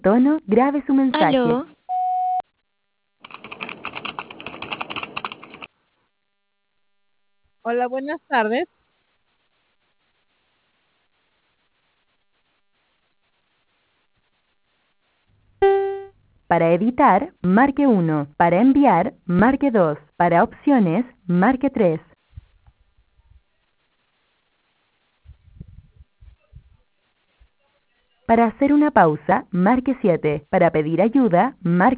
tono, grabe su mensaje. Aló, Hola, buenas tardes. Para editar, marque 1. Para enviar, marque 2. Para opciones, marque 3. Para hacer una pausa, marque 7. Para pedir ayuda, marque